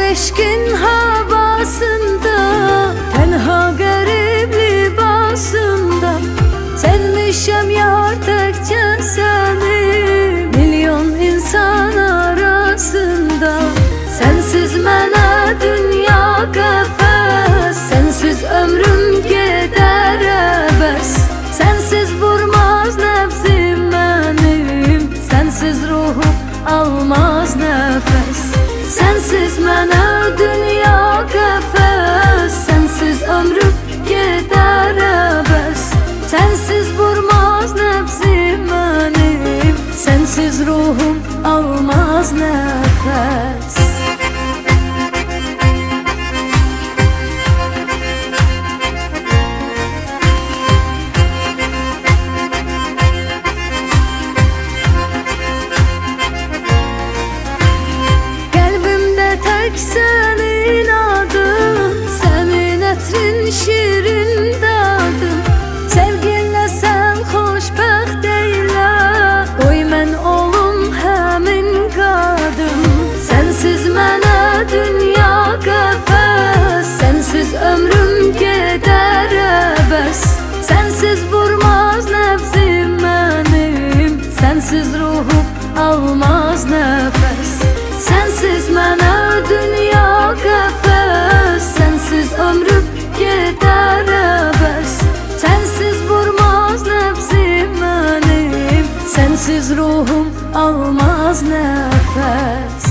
eşkin havasında, tenha garip libasında sevmişem yar tekçe seni, milyon insan arasında. Sensiz mənə dünya qəfəs, sensiz ömrüm gedər əbəs. Sensiz vurmaz nəfsim mənim, sensiz ruhum almaz nəfəs. Sensiz mənə dünya qəfəs, sensiz ömrüm gedər əbəs. Sensiz vurmaz nəfsim mənim, sensiz ruhum almaz nəfəs. Senin adın, senin etrin şirin dadın. Sevginle sen xoşbəxt eylə, qoy mən olum həmin qadın. Sensiz mənə dünya qəfəs, sensiz ömrüm gedər əbəs. Sensiz vurmaz nəfsim mənim, sensiz ruhum almaz nəfəs. Sensiz mənə dünya qəfəs, sensiz ömrüm gedər əbəs. Sensiz vurmaz nəfsim mənim, sensiz ruhum almaz nəfəs.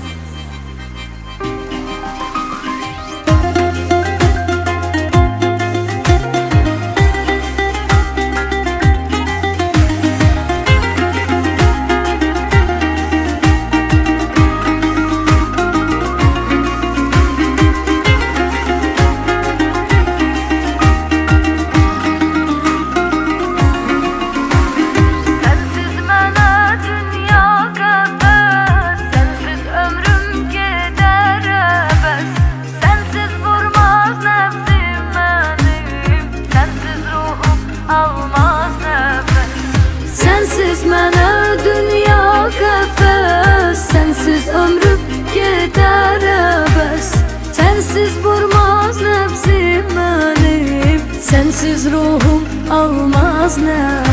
Sensiz mənə dünya qəfəs, sensiz ömrüm gedər əbəs. Sensiz vurmaz nəfsim mənim, sensiz ruhum almaz nəfəs.